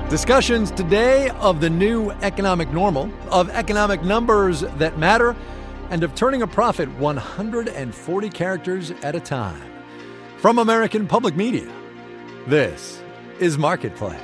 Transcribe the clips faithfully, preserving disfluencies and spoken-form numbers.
Discussions today of the new economic normal, of economic numbers that matter, and of turning a profit one hundred forty characters at a time. From American Public Media, this is Marketplace.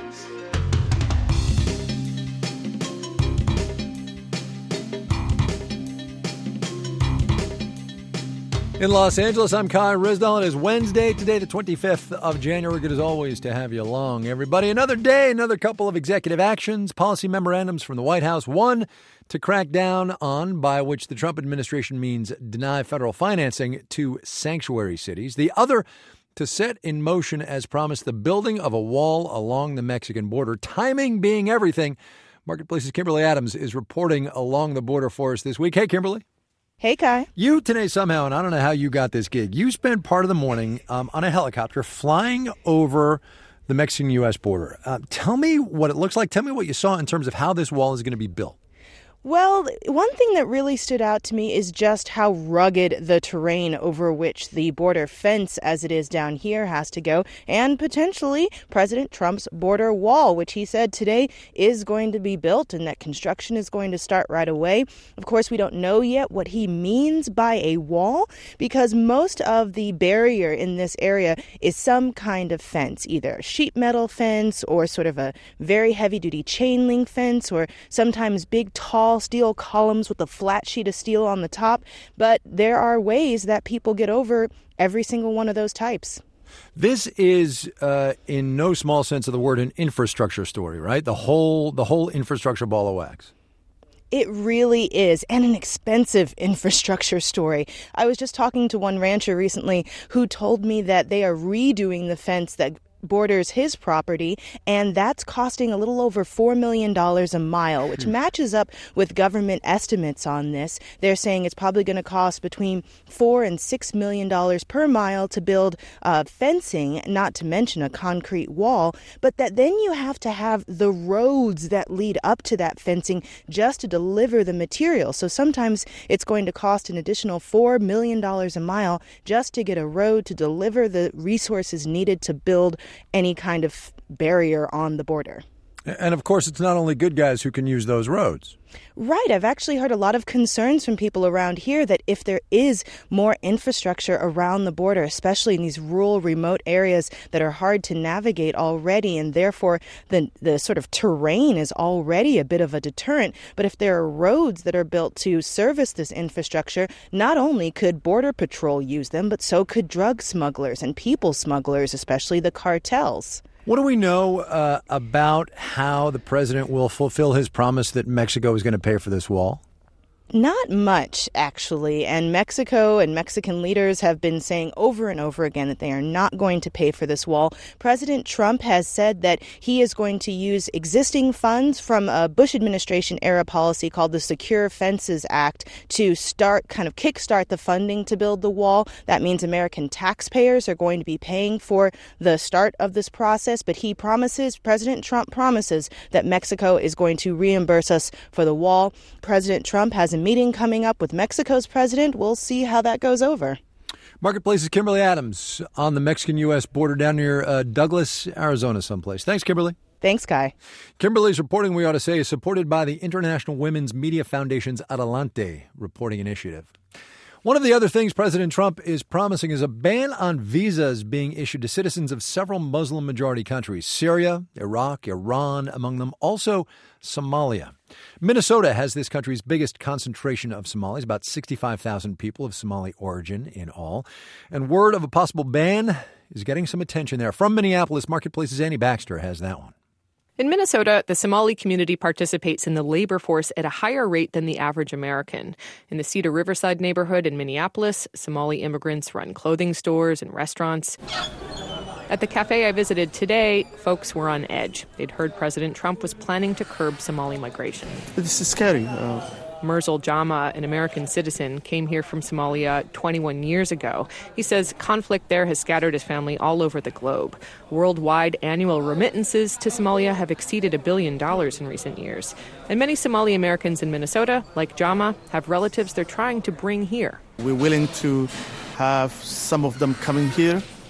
In Los Angeles, I'm Kai Ryssdal. It is Wednesday, today the twenty-fifth of January. Good as always to have you along, everybody. Another day, another couple of executive actions, policy memorandums from the White House. One to crack down on, by which the Trump administration means deny federal financing to sanctuary cities. The other to set in motion, as promised, the building of a wall along the Mexican border. Timing being everything. Marketplace's Kimberly Adams is reporting along the border for us this week. Hey, Kimberly. Hey, Kai. You today somehow, and I don't know how you got this gig, you spent part of the morning um, on a helicopter flying over the Mexican-U S border. Uh, tell me what it looks like. Tell me what you saw in terms of how this wall is going to be built. Well, one thing that really stood out to me is just how rugged the terrain over which the border fence, as it is down here, has to go, and potentially President Trump's border wall, which he said today is going to be built and that construction is going to start right away. Of course, we don't know yet what he means by a wall, because most of the barrier in this area is some kind of fence, either a sheet metal fence or sort of a very heavy-duty chain link fence, or sometimes big, tall steel columns with a flat sheet of steel on the top. But there are ways that people get over every single one of those types. This is, uh, in no small sense of the word, an infrastructure story, right? The whole the whole infrastructure ball of wax. It really is, and an expensive infrastructure story. I was just talking to one rancher recently who told me that they are redoing the fence that borders his property, and that's costing a little over four million dollars a mile, which matches up with government estimates on this. They're saying it's probably going to cost between four and six million dollars per mile to build uh, fencing, not to mention a concrete wall, but that then you have to have the roads that lead up to that fencing just to deliver the material. So sometimes it's going to cost an additional four million dollars a mile just to get a road to deliver the resources needed to build any kind of barrier on the border. And, of course, it's not only good guys who can use those roads. Right. I've actually heard a lot of concerns from people around here that if there is more infrastructure around the border, especially in these rural, remote areas that are hard to navigate already, and therefore the the sort of terrain is already a bit of a deterrent. But if there are roads that are built to service this infrastructure, not only could Border Patrol use them, but so could drug smugglers and people smugglers, especially the cartels. What do we know uh, about how the president will fulfill his promise that Mexico is going to pay for this wall? Not much, actually. And Mexico and Mexican leaders have been saying over and over again that they are not going to pay for this wall. President Trump has said that he is going to use existing funds from a Bush administration era policy called the Secure Fences Act to start, kind of kickstart the funding to build the wall. That means American taxpayers are going to be paying for the start of this process. But he promises, President Trump promises, that Mexico is going to reimburse us for the wall. President Trump has a meeting coming up with Mexico's president. We'll see how that goes over. Marketplace's Kimberly Adams on the Mexican-U S border down near uh, Douglas, Arizona someplace. Thanks, Kimberly. Thanks, Kai. Kimberly's reporting, we ought to say, is supported by the International Women's Media Foundation's Adelante reporting initiative. One of the other things President Trump is promising is a ban on visas being issued to citizens of several Muslim-majority countries: Syria, Iraq, Iran, among them, also Somalia. Minnesota has this country's biggest concentration of Somalis, about sixty-five thousand people of Somali origin in all. And word of a possible ban is getting some attention there. From Minneapolis, Marketplace's Annie Baxter has that one. In Minnesota, the Somali community participates in the labor force at a higher rate than the average American. In the Cedar Riverside neighborhood in Minneapolis, Somali immigrants run clothing stores and restaurants. At the cafe I visited today, folks were on edge. They'd heard President Trump was planning to curb Somali migration. This is scary. Uh... Merzal Jama, an American citizen, came here from Somalia twenty-one years ago. He says conflict there has scattered his family all over the globe. Worldwide annual remittances to Somalia have exceeded a billion dollars in recent years. And many Somali Americans in Minnesota, like Jama, have relatives they're trying to bring here. We're willing to have some of them coming here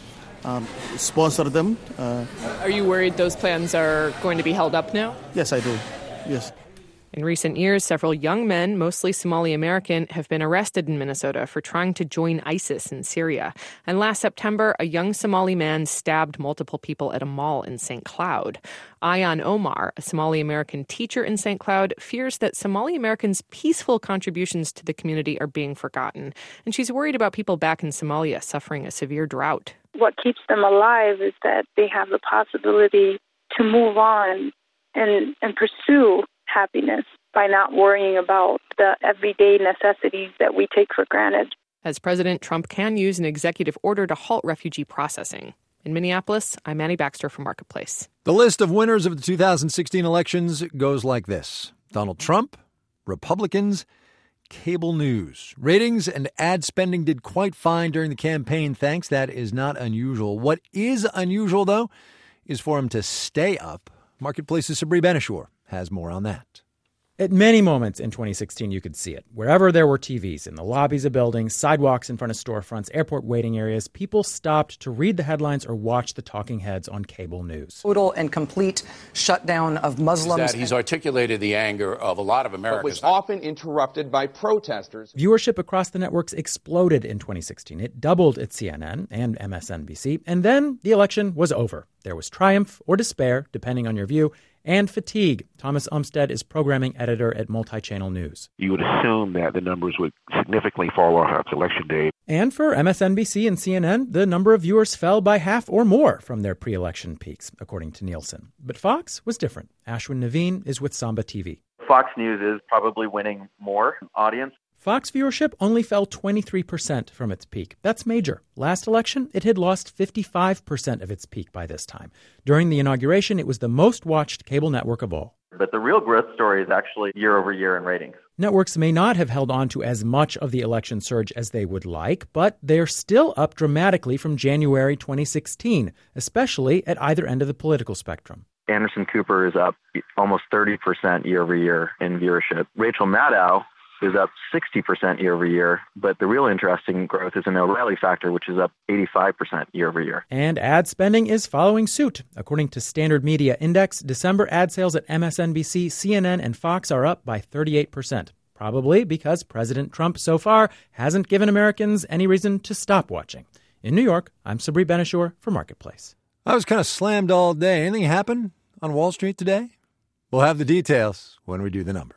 um, sponsor them. Uh, Are you worried those plans are going to be held up now? yes, I do. Yes. In recent years, several young men, mostly Somali American, have been arrested in Minnesota for trying to join ISIS in Syria. And last September, a young Somali man stabbed multiple people at a mall in Saint Cloud. Ayan Omar, a Somali American teacher in Saint Cloud, fears that Somali Americans' peaceful contributions to the community are being forgotten. And she's worried about people back in Somalia suffering a severe drought. What keeps them alive is that they have the possibility to move on and, and pursue happiness by not worrying about the everyday necessities that we take for granted. As President Trump can use an executive order to halt refugee processing. In Minneapolis, I'm Manny Baxter for Marketplace. The list of winners of the two thousand sixteen elections goes like this: Donald Trump, Republicans, cable news. Ratings and ad spending did quite fine during the campaign, thanks. That is not unusual. What is unusual, though, is for him to stay up. Marketplace's Sabri Benishore has more on that. At many moments in twenty sixteen, you could see it. Wherever there were T Vs, in the lobbies of buildings, sidewalks in front of storefronts, airport waiting areas, people stopped to read the headlines or watch the talking heads on cable news. Total and complete shutdown of Muslims. That he's articulated the anger of a lot of Americans. But was often interrupted by protesters. Viewership across the networks exploded in twenty sixteen. It doubled at C N N and M S N B C. And then the election was over. There was triumph or despair, depending on your view, and fatigue. Thomas Umstead is programming editor at Multi-Channel News. You would assume that the numbers would significantly fall off after Election Day. And for M S N B C and C N N, the number of viewers fell by half or more from their pre-election peaks, according to Nielsen. But Fox was different. Ashwin Naveen is with Samba T V. Fox News is probably winning more audience. Fox viewership only fell twenty-three percent from its peak. That's major. Last election, it had lost fifty-five percent of its peak by this time. During the inauguration, it was the most watched cable network of all. But the real growth story is actually year over year in ratings. Networks may not have held on to as much of the election surge as they would like, but they're still up dramatically from January twenty sixteen, especially at either end of the political spectrum. Anderson Cooper is up almost thirty percent year over year in viewership. Rachel Maddow is up sixty percent year over year, but the real interesting growth is in the O'Reilly factor, which is up eighty-five percent year over year. And ad spending is following suit. According to Standard Media Index, December ad sales at M S N B C, C N N, and Fox are up by thirty-eight percent, probably because President Trump so far hasn't given Americans any reason to stop watching. In New York, I'm Sabri Benishore for Marketplace. I was kind of slammed all day. Anything happen on Wall Street today? We'll have the details when we do the numbers.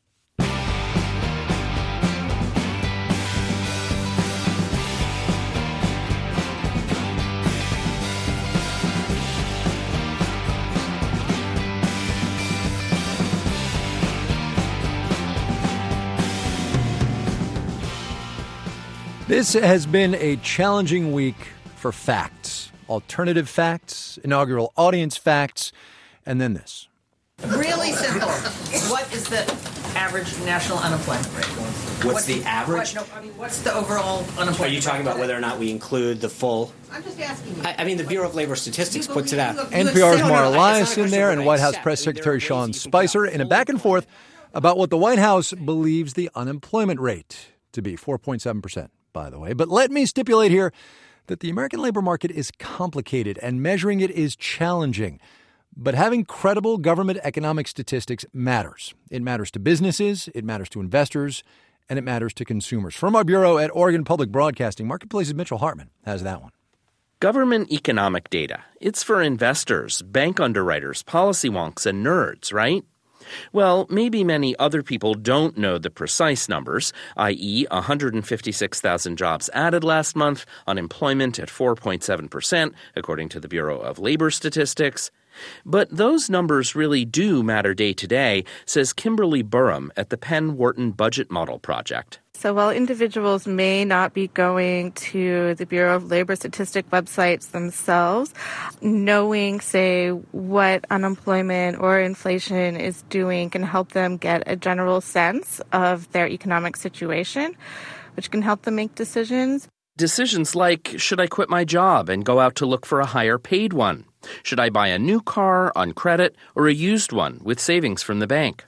This has been a challenging week for facts, alternative facts, inaugural audience facts, and then this. Really simple. What is the average national unemployment rate? What's, what's the average? What, no, I mean, what's the overall unemployment rate? Are you talking about whether or not we include the full? I'm just asking you. I, I mean, the Bureau of Labor Statistics you, puts it out. N P R's Mara Elias in there and White House Press Secretary Sean Spicer in a back and forth about what the White House believes the unemployment rate to be, four point seven percent. By the way. But let me stipulate here that the American labor market is complicated and measuring it is challenging. But having credible government economic statistics matters. It matters to businesses, it matters to investors, and it matters to consumers. From our bureau at Oregon Public Broadcasting, Marketplace's Mitchell Hartman has that one. Government economic data. It's for investors, bank underwriters, policy wonks, and nerds, right? Well, maybe many other people don't know the precise numbers, that is one hundred fifty-six thousand jobs added last month, unemployment at four point seven percent, according to the Bureau of Labor Statistics. But those numbers really do matter day to day, says Kimberly Burham at the Penn Wharton Budget Model Project. So while individuals may not be going to the Bureau of Labor Statistic websites themselves, knowing, say, what unemployment or inflation is doing can help them get a general sense of their economic situation, which can help them make decisions. Decisions like, should I quit my job and go out to look for a higher paid one? Should I buy a new car on credit or a used one with savings from the bank?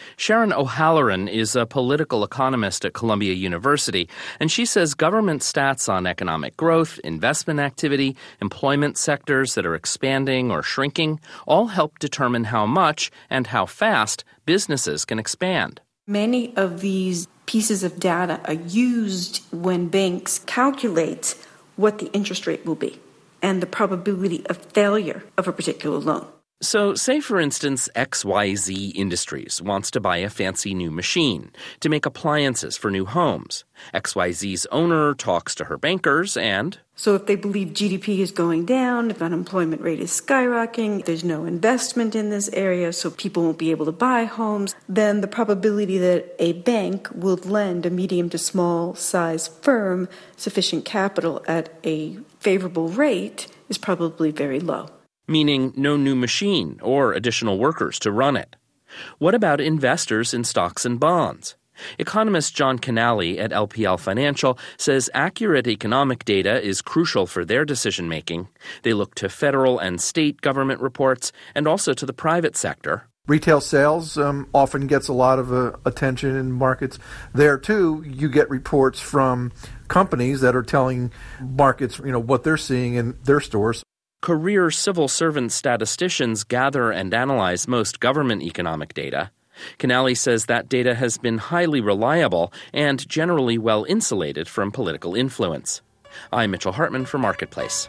Sharon O'Halloran is a political economist at Columbia University, and she says government stats on economic growth, investment activity, employment sectors that are expanding or shrinking all help determine how much and how fast businesses can expand. Many of these pieces of data are used when banks calculate what the interest rate will be and the probability of failure of a particular loan. So say, for instance, X Y Z Industries wants to buy a fancy new machine to make appliances for new homes. X Y Z's owner talks to her bankers and... So if they believe G D P is going down, if unemployment rate is skyrocketing, there's no investment in this area, so people won't be able to buy homes, then the probability that a bank will lend a medium to small size firm sufficient capital at a favorable rate is probably very low. Meaning no new machine or additional workers to run it. What about investors in stocks and bonds? Economist John Canale at L P L Financial says accurate economic data is crucial for their decision-making. They look to federal and state government reports and also to the private sector. Retail sales um, often gets a lot of uh, attention in markets. There, too, you get reports from companies that are telling markets, you know, what they're seeing in their stores. Career civil servant statisticians gather and analyze most government economic data. Canale says that data has been highly reliable and generally well insulated from political influence. I'm Mitchell Hartman for Marketplace.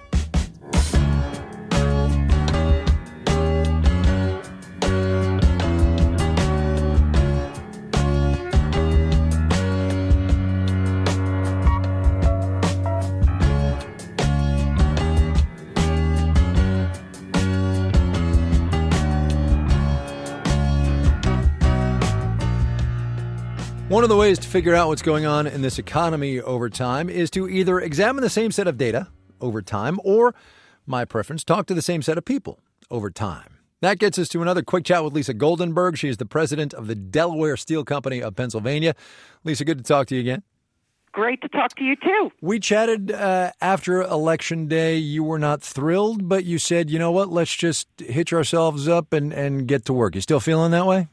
One of the ways to figure out what's going on in this economy over time is to either examine the same set of data over time or, my preference, talk to the same set of people over time. That gets us to another quick chat with Lisa Goldenberg. She is the president of the Delaware Steel Company of Pennsylvania. Lisa, good to talk to you again. Great to talk to you, too. We chatted uh, after Election Day. You were not thrilled, but you said, you know what, let's just hitch ourselves up and, and get to work. You still feeling that way?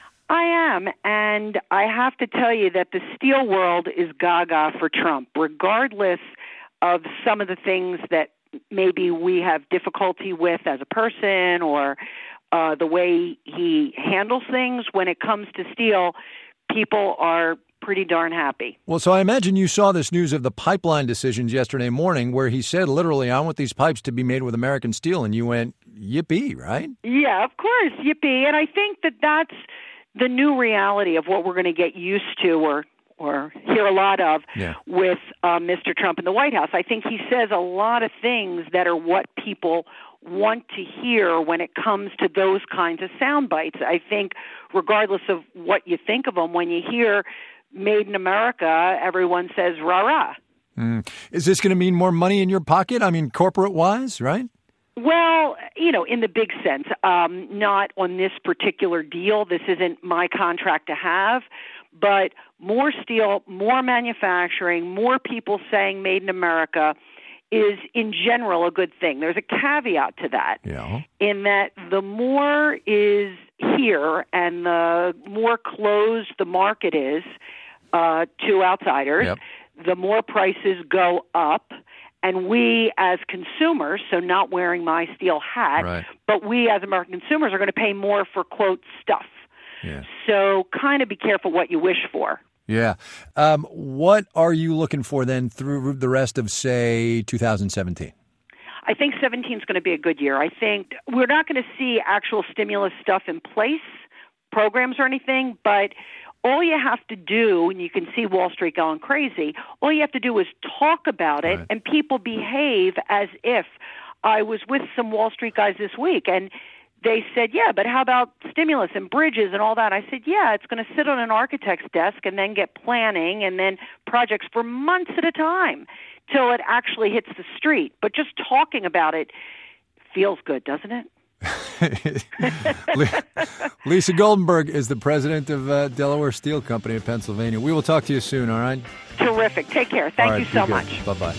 I am, and I have to tell you that the steel world is gaga for Trump, regardless of some of the things that maybe we have difficulty with as a person or uh, the way he handles things. When it comes to steel, people are pretty darn happy. Well, so I imagine you saw this news of the pipeline decisions yesterday morning where he said literally, I want these pipes to be made with American steel, and you went, yippee, right? Yeah, of course, yippee. And I think that that's the new reality of what we're going to get used to or or hear a lot of yeah. with uh, Mister Trump in the White House. I think he says a lot of things that are what people want to hear when it comes to those kinds of sound bites. I think regardless of what you think of them, when you hear Made in America, everyone says rah-rah. Mm. Is this going to mean more money in your pocket? I mean, corporate-wise, right? Well, you know, in the big sense, um, not on this particular deal. This isn't my contract to have, but more steel, more manufacturing, more people saying made in America is in general a good thing. There's a caveat to that yeah. in that the more is here and the more closed the market is uh, to outsiders, yep. the more prices go up. And we as consumers, so not wearing my steel hat, right. but we as American consumers are going to pay more for, quote, stuff. Yeah. So kind of be careful what you wish for. Yeah. Um, what are you looking for then through the rest of, say, two thousand seventeen? I think seventeen is going to be a good year. I think we're not going to see actual stimulus stuff in place, programs or anything, but all you have to do, and you can see Wall Street going crazy, all you have to do is talk about it, right. and people behave as if. I was with some Wall Street guys this week, and they said, yeah, but how about stimulus and bridges and all that? I said, yeah, it's going to sit on an architect's desk and then get planning and then projects for months at a time till it actually hits the street. But just talking about it feels good, doesn't it? Lisa Goldenberg is the president of uh, Delaware Steel Company of Pennsylvania. We will talk to you soon, all right? Terrific. Take care. Thank right, you so good. much. Bye-bye.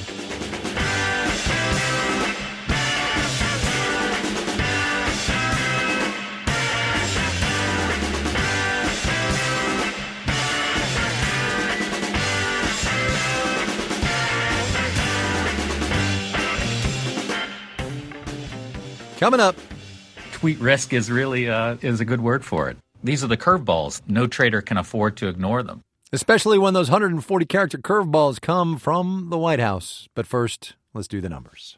Coming up. Tweet risk is really uh, is a good word for it. These are the curveballs. No trader can afford to ignore them. Especially when those one hundred forty character curveballs come from the White House. But first, let's do the numbers.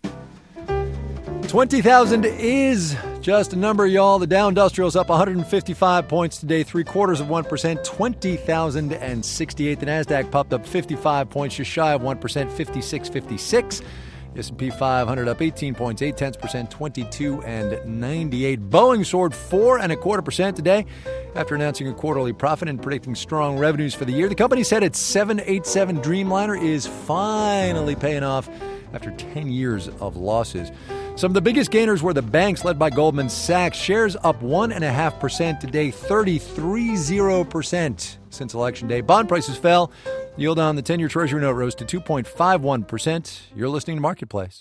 twenty thousand is just a number, y'all. The Dow Industrial's up one hundred fifty-five points today, three quarters of one percent, twenty thousand sixty-eight. The NASDAQ popped up fifty-five points, just shy of one percent, fifty-six fifty-six. The S and P five hundred up eighteen points, eight tenths percent, twenty-two and ninety-eight. Boeing soared four and a quarter percent today after announcing a quarterly profit and predicting strong revenues for the year. The company said its seven eighty-seven Dreamliner is finally paying off after ten years of losses. Some of the biggest gainers were the banks, led by Goldman Sachs. Shares up one point five percent today, thirty-three percent since Election Day. Bond prices fell. Yield on the ten-year Treasury note rose to two point five one percent. You're listening to Marketplace.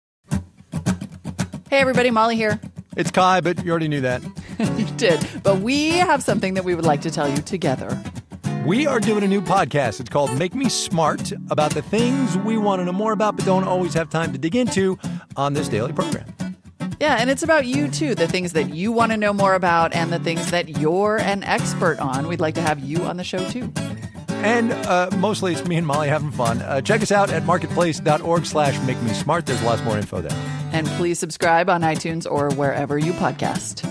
Hey, everybody. Molly here. It's Kai, but you already knew that. You did. But we have something that we would like to tell you together. We are doing a new podcast. It's called Make Me Smart, about the things we want to know more about but don't always have time to dig into on this daily program. Yeah, and it's about you, too, the things that you want to know more about and the things that you're an expert on. We'd like to have you on the show, too. And uh, mostly it's me and Molly having fun. Uh, check us out at marketplace.org slash make me smart. There's lots more info there. And please subscribe on iTunes or wherever you podcast.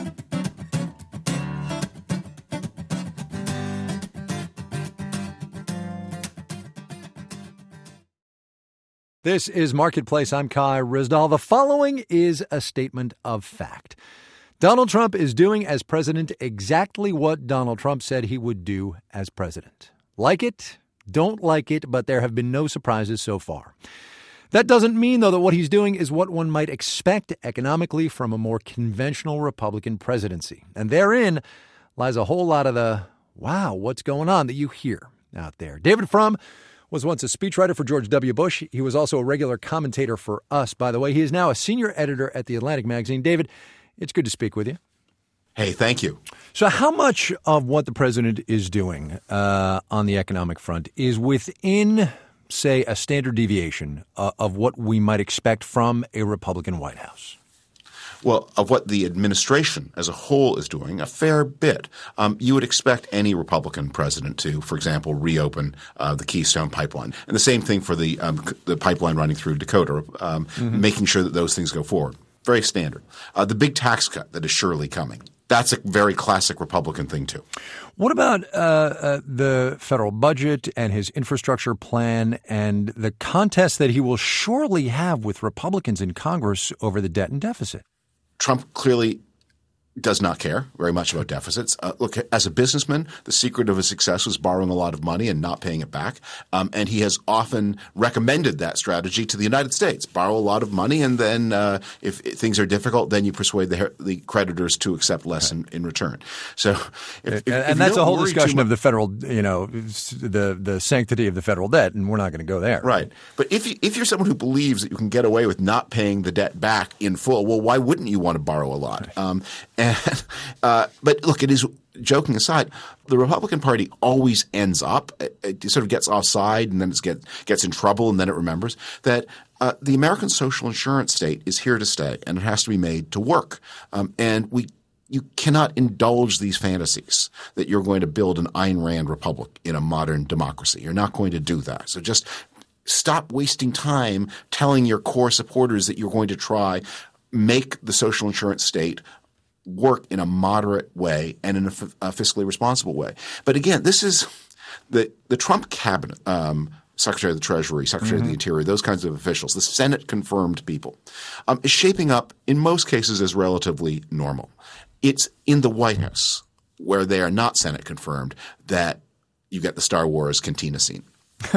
This is Marketplace. I'm Kai Ryssdal. The following is a statement of fact. Donald Trump is doing as president exactly what Donald Trump said he would do as president. Like it, don't like it, but there have been no surprises so far. That doesn't mean, though, that what he's doing is what one might expect economically from a more conventional Republican presidency. And therein lies a whole lot of the, wow, what's going on that you hear out there. David Frum was once a speechwriter for George W. Bush. He was also a regular commentator for us, by the way. He is now a senior editor at The Atlantic magazine. David, it's good to speak with you. Hey, thank you. So how much of what the president is doing uh, on the economic front is within, say, a standard deviation uh, of what we might expect from a Republican White House? Well, of what the administration as a whole is doing, a fair bit. Um, you would expect any Republican president to, for example, reopen uh, the Keystone Pipeline. And the same thing for the um, the pipeline running through Dakota, um, mm-hmm. making sure that those things go forward. Very standard. Uh, the big tax cut that is surely coming. That's a very classic Republican thing, too. What about uh, uh, the federal budget and his infrastructure plan and the contest that he will surely have with Republicans in Congress over the debt and deficit? Trump clearly does not care very much about deficits. Uh, look, as a businessman, the secret of his success was borrowing a lot of money and not paying it back. Um, and he has often recommended that strategy to the United States. Borrow a lot of money, and then uh, if, if things are difficult, then you persuade the, the creditors to accept less in, in return. So, if, if, and, if and that's a whole discussion much, of the federal, you know, the the sanctity of the federal debt, and we're not going to go there. Right. But if you, if you're someone who believes that you can get away with not paying the debt back in full, well, why wouldn't you want to borrow a lot? Right. Um, and, uh, but look, it is – joking aside, the Republican Party always ends up it, – it sort of gets offside and then it get, gets in trouble and then it remembers that uh, the American social insurance state is here to stay and it has to be made to work. Um, and we – you cannot indulge these fantasies that you're going to build an Ayn Rand republic in a modern democracy. You're not going to do that. So just stop wasting time telling your core supporters that you're going to try make the social insurance state – work in a moderate way and in a, f- a fiscally responsible way. But again, this is the the Trump cabinet, um, Secretary of the Treasury, Secretary mm-hmm. of the Interior, those kinds of officials, the Senate-confirmed people, um, is shaping up in most cases as relatively normal. It's in the White House, where they are not Senate-confirmed, that you get the Star Wars cantina scene.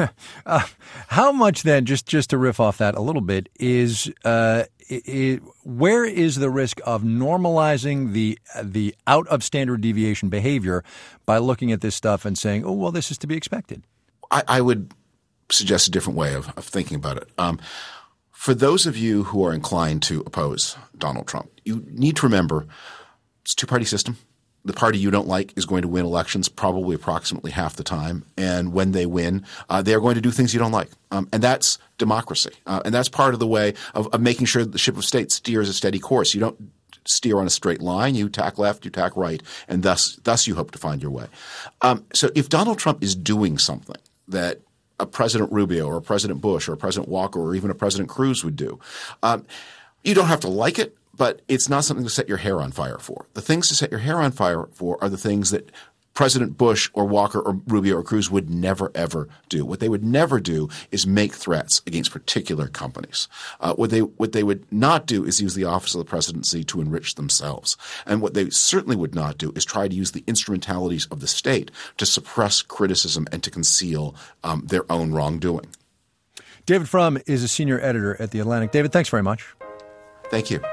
uh, how much then, just, just to riff off that a little bit, is uh, it, where is the risk of normalizing the the out of standard deviation behavior by looking at this stuff and saying, oh, well, this is to be expected? I, I would suggest a different way of, of thinking about it. Um, for those of you who are inclined to oppose Donald Trump, you need to remember it's a two-party system. the party you don't like is going to win elections probably approximately half the time. And when they win, uh, they are going to do things you don't like. Um, and that's democracy. Uh, and that's part of the way of, of making sure that the ship of state steers a steady course. You don't steer on a straight line. You tack left, you tack right, and thus thus you hope to find your way. Um, so if Donald Trump is doing something that a President Rubio or a President Bush or a President Walker or even a President Cruz would do, um, you don't have to like it, but it's not something to set your hair on fire for. The things to set your hair on fire for are the things that President Bush or Walker or Rubio or Cruz would never, ever do. What they would never do is make threats against particular companies. Uh, what they what they would not do is use the office of the presidency to enrich themselves. And what they certainly would not do is try to use the instrumentalities of the state to suppress criticism and to conceal um, their own wrongdoing. David Frum is a senior editor at The Atlantic. David, thanks very much. Thank you.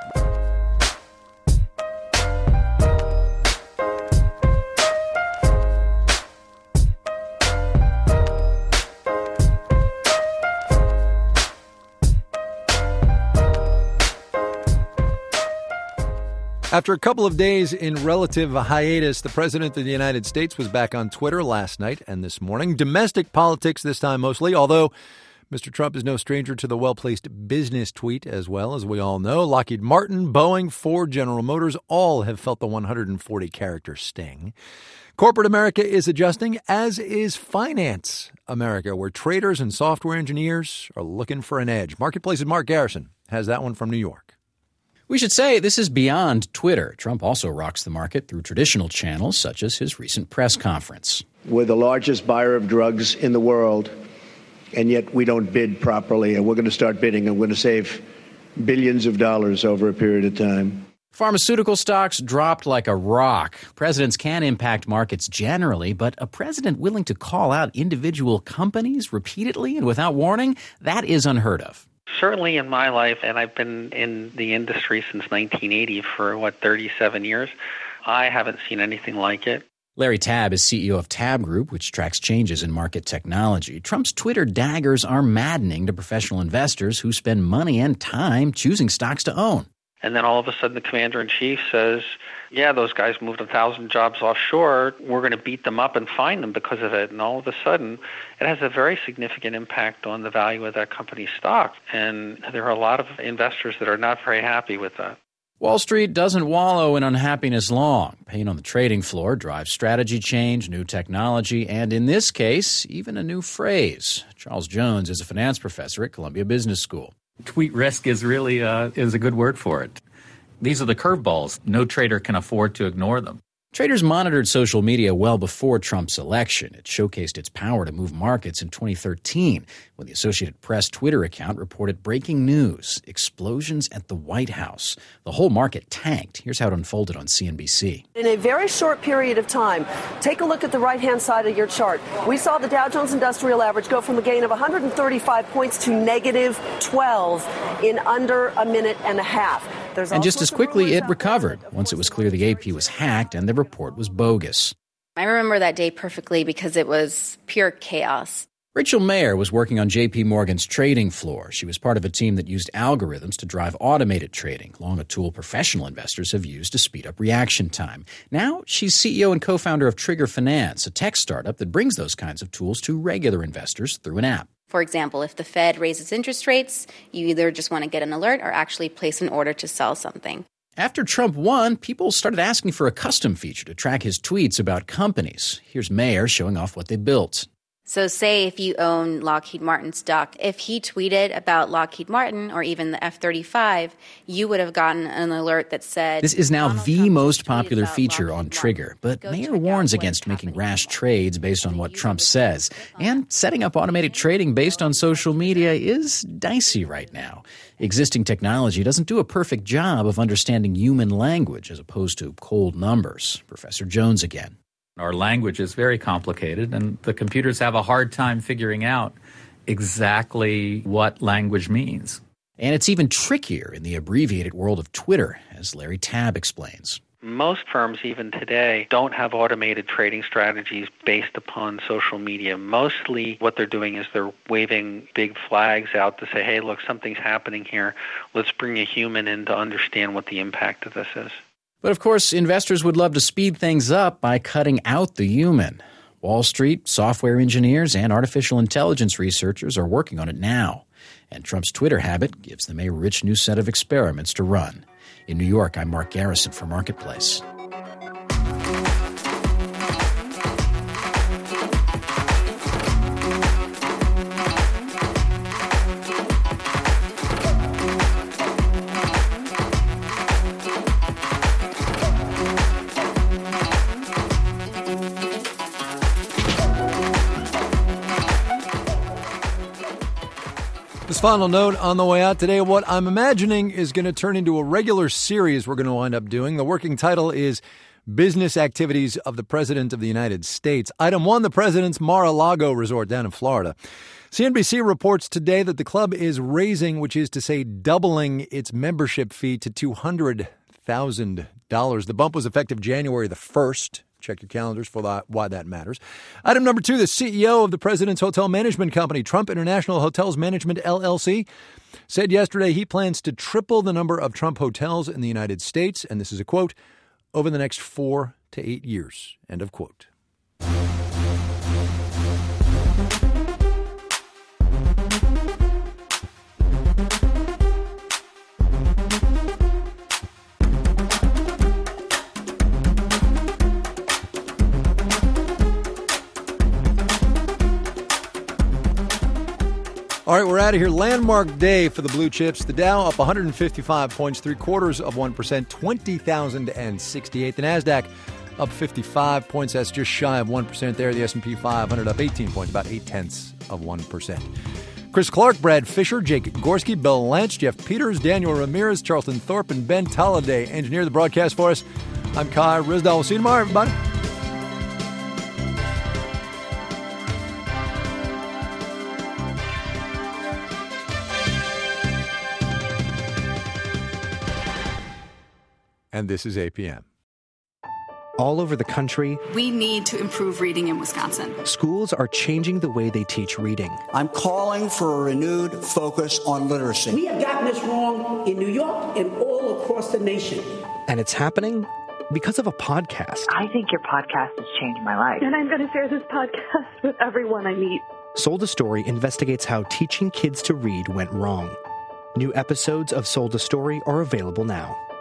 After a couple of days in relative hiatus, the President of the United States was back on Twitter last night and this morning. Domestic politics this time mostly, although Mister Trump is no stranger to the well-placed business tweet as well, as we all know. Lockheed Martin, Boeing, Ford, General Motors all have felt the one hundred forty character sting. Corporate America is adjusting, as is finance America, where traders and software engineers are looking for an edge. Marketplace's Mark Garrison has that one from New York. We should say this is beyond Twitter. Trump also rocks the market through traditional channels, such as his recent press conference. We're the largest buyer of drugs in the world, and yet we don't bid properly. And we're going to start bidding, and we're going to save billions of dollars over a period of time. Pharmaceutical stocks dropped like a rock. Presidents can impact markets generally, but a president willing to call out individual companies repeatedly and without warning, that is unheard of. Certainly in my life, and I've been in the industry since nineteen eighty for, what, thirty-seven years, I haven't seen anything like it. Larry Tabb is C E O of Tabb Group, which tracks changes in market technology. Trump's Twitter daggers are maddening to professional investors who spend money and time choosing stocks to own. And then all of a sudden the commander-in-chief says, yeah, those guys moved a thousand jobs offshore. We're going to beat them up and fine them because of it. And all of a sudden, it has a very significant impact on the value of that company's stock. And there are a lot of investors that are not very happy with that. Wall Street doesn't wallow in unhappiness long. Pain on the trading floor drives strategy change, new technology, and in this case, even a new phrase. Charles Jones is a finance professor at Columbia Business School. Tweet risk is really uh, is a good word for it. These are the curveballs. No trader can afford to ignore them. Traders monitored social media well before Trump's election. It showcased its power to move markets in twenty thirteen when the Associated Press Twitter account reported breaking news, explosions at the White House. The whole market tanked. Here's how it unfolded on C N B C. In a very short period of time, take a look at the right-hand side of your chart. We saw the Dow Jones Industrial Average go from a gain of one hundred thirty-five points to negative twelve in under a minute and a half. There's and just as quickly, it recovered once it was clear the A P was hacked and the report was bogus. I remember that day perfectly because it was pure chaos. Rachel Mayer was working on J P Morgan's trading floor. She was part of a team that used algorithms to drive automated trading, long a tool professional investors have used to speed up reaction time. Now she's C E O and co-founder of Trigger Finance, a tech startup that brings those kinds of tools to regular investors through an app. For example, if the Fed raises interest rates, you either just want to get an alert or actually place an order to sell something. After Trump won, people started asking for a custom feature to track his tweets about companies. Here's Mayer showing off what they built. So say if you own Lockheed Martin stock, if he tweeted about Lockheed Martin or even the F thirty-five, you would have gotten an alert that said... This is now the most popular feature on Trigger, but Mayer warns against making rash trades based on what Trump says. And setting up automated trading based on social media is dicey right now. Existing technology doesn't do a perfect job of understanding human language as opposed to cold numbers. Professor Jones again. Our language is very complicated, and the computers have a hard time figuring out exactly what language means. And it's even trickier in the abbreviated world of Twitter, as Larry Tabb explains. Most firms, even today, don't have automated trading strategies based upon social media. Mostly what they're doing is they're waving big flags out to say, hey, look, something's happening here. Let's bring a human in to understand what the impact of this is. But of course, investors would love to speed things up by cutting out the human. Wall Street, software engineers, and artificial intelligence researchers are working on it now. And Trump's Twitter habit gives them a rich new set of experiments to run. In New York, I'm Mark Garrison for Marketplace. This final note on the way out today, what I'm imagining is going to turn into a regular series we're going to wind up doing. The working title is Business Activities of the President of the United States. Item one, the President's Mar-a-Lago resort down in Florida. C N B C reports today that the club is raising, which is to say doubling, its membership fee to two hundred thousand dollars. The bump was effective January the first. Check your calendars for that, why that matters. Item number two, the C E O of the President's Hotel Management Company, Trump International Hotels Management, L L C, said yesterday he plans to triple the number of Trump hotels in the United States, and this is a quote, over the next four to eight years, end of quote. All right, we're out of here. Landmark day for the blue chips. The Dow up one hundred fifty-five points, three quarters of one percent, twenty thousand sixty-eight. The NASDAQ up fifty-five points. That's just shy of one percent there. The S and P five hundred up eighteen points, about eight tenths of one percent. Chris Clark, Brad Fisher, Jake Gorski, Bill Lance, Jeff Peters, Daniel Ramirez, Charlton Thorpe, and Ben Tolliday engineer the broadcast for us. I'm Kai Ryssdal. We'll see you tomorrow, everybody. And this is A P M. All over the country, we need to improve reading in Wisconsin. Schools are changing the way they teach reading. I'm calling for a renewed focus on literacy. We have gotten this wrong in New York and all across the nation. And it's happening because of a podcast. I think your podcast has changed my life. And I'm going to share this podcast with everyone I meet. Sold a Story investigates how teaching kids to read went wrong. New episodes of Sold a Story are available now.